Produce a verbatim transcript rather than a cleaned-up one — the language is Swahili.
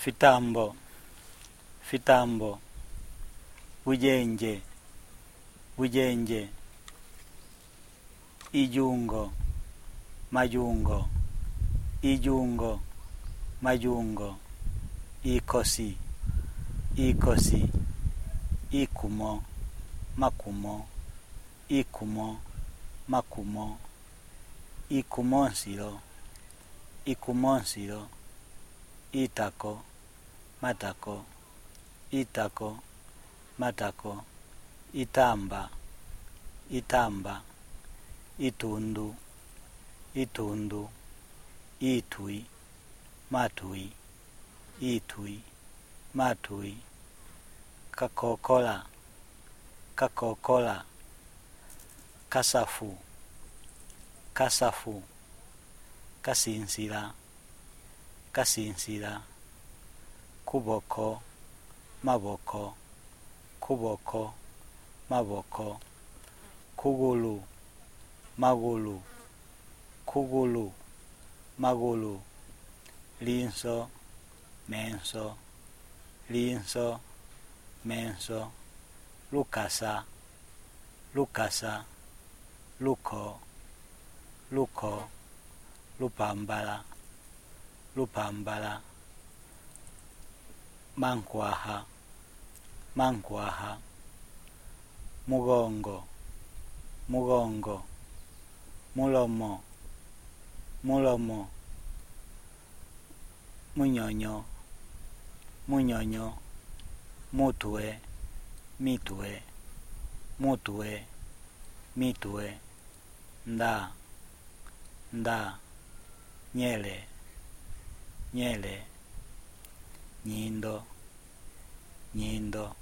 fitambo, fitambo, bujenje, bujenje, ijungo, majungo, ijungo, majungo, ikosi, ikosi, ikumo, makumo, ikumo, makumo, ikumonsiro, ikumonsiro, itako, matako, itako, matako, itamba, itamba, itundu, itundu, itui, matui, itui, matui, kakokola, kakokola, kasafu, kasafu, kasinsila, kasinsila, kuboko, maboko, kuboko, maboko, kugulu, magulu, kugulu, magulu, linso, menso, linso, menso, lukasa, lukasa, luko, luko, lupambala, lupambala, mankwaha, mankwaha, mugongo, mugongo, mulomo, mulomo, munyonyo, munyonyo, mutwe, mitwe, mutwe, mitwe, nda, nda, nyele, nyele, nyindo, nyindo,